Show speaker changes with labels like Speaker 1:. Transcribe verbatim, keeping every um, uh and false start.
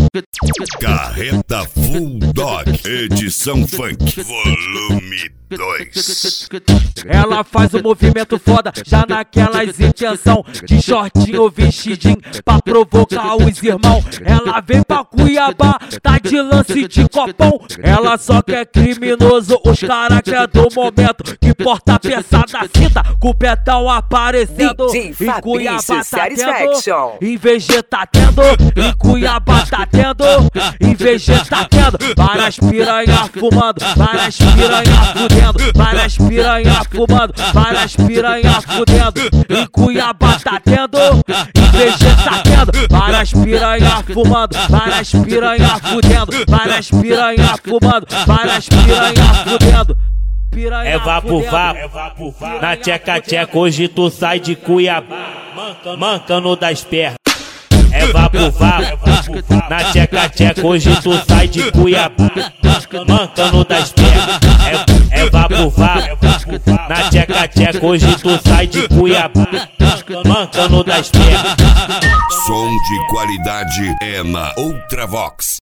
Speaker 1: Carreta Full Dog, edição funk, volume dois.
Speaker 2: Ela faz um movimento foda, já naquelas intenção de shortinho vestidinho pra provocar os irmãos. Ela vem pra Cuiabá, tá de lance de copão. Ela só quer criminoso, os cara quer do momento. Que porta pesada, cinta, com o petão aparecendo.
Speaker 3: D J
Speaker 2: Em Cuiabá tá
Speaker 3: Satisfaction.
Speaker 2: tendo, em V G tá tendo, em Cuiabá tá tendo, em V G tá tendo. Várias piranha fumando, várias piranha fudendo, várias piranha fumando, várias piranha fudendo. Em Cuiabá tá tendo, em V G tá tendo. Várias piranha fumando, várias piranha fudendo, várias piranha fumando, várias piranha fudendo. Piranha
Speaker 4: É vapo vapo, na tcheca tcheca, hoje tu sai de Cuiabá, mancando das pernas. É vapo vapo, na tcheca tcheca, hoje tu sai de Cuiabá, mancando das pernas. É, é vapo vapo, na tcheca tcheca, hoje tu sai de Cuiabá, mancando das pernas.
Speaker 1: Som de qualidade é na Ultravox.